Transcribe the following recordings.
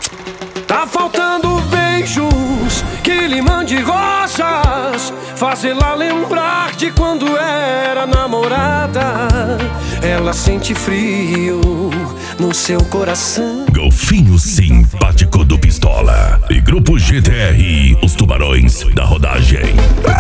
Tá faltando beijos que lhe mande rosas, fazê-la lembrar de quando era namorada. Ela sente frio no seu coração. Golfinho simpático do Pistola e Grupo GTR, os tubarões da rodagem.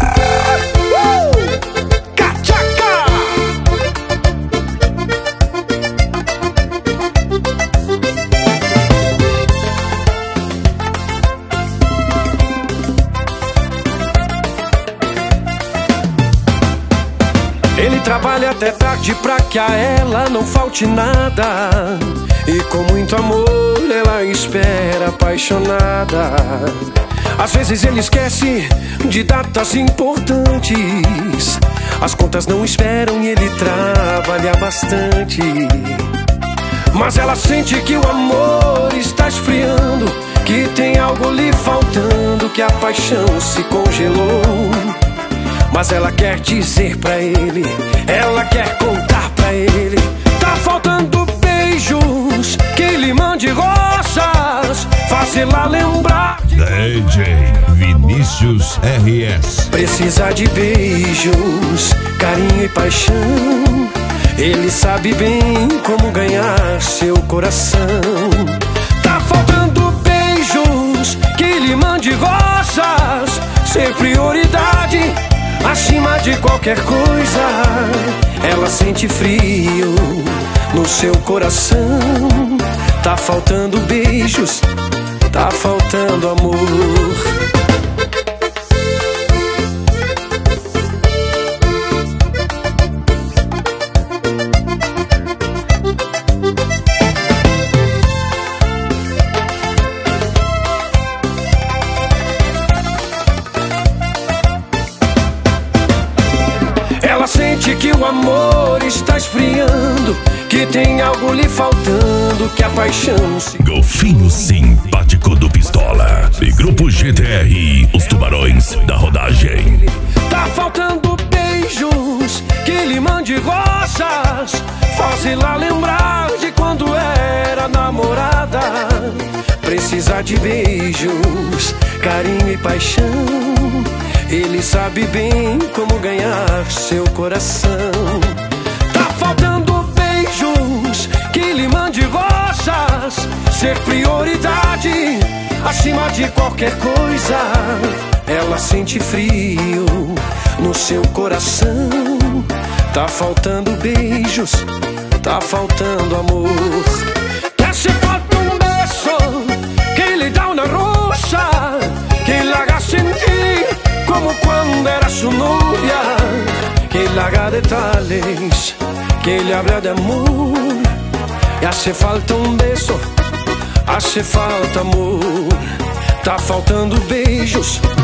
Ele trabalha até tarde pra que a ela não falte nada, e com muito amor ela espera apaixonada. Às vezes ele esquece de datas importantes, as contas não esperam e ele trabalha bastante. Mas ela sente que o amor está esfriando, que tem algo lhe faltando, que a paixão se congelou. Mas ela quer dizer pra ele, ela quer contar pra ele. Tá faltando beijos que lhe mande rosas, fazê-la lembrar de DJ Vinícius RS. Precisa de beijos, carinho e paixão. Ele sabe bem como ganhar seu coração. Tá faltando beijos que lhe mande rosas, ser prioridade acima de qualquer coisa. Ela sente frio no seu coração. Tá faltando beijos, tá faltando amor. Ela sente que o amor está esfriando, que tem algo lhe faltando, que a paixão se... Golfinho simpático do Pistola e Grupo GTR, os tubarões da rodagem. Tá faltando beijos que lhe mande rosas, fazê-la lembrar de quando era namorada. Precisa de beijos, carinho e paixão. Ele sabe bem como ganhar seu coração. Tá faltando beijos que lhe mande rosas, ser prioridade acima de qualquer coisa. Ela sente frio no seu coração. Tá faltando beijos, tá faltando amor. Quer se falta um beijo que lhe dá una rosa, que la haga sentir como cuando era su novia, que la haga detalles, que le habla de amor. Y hace falta un beso, hace falta amor. Tá faltando beijos,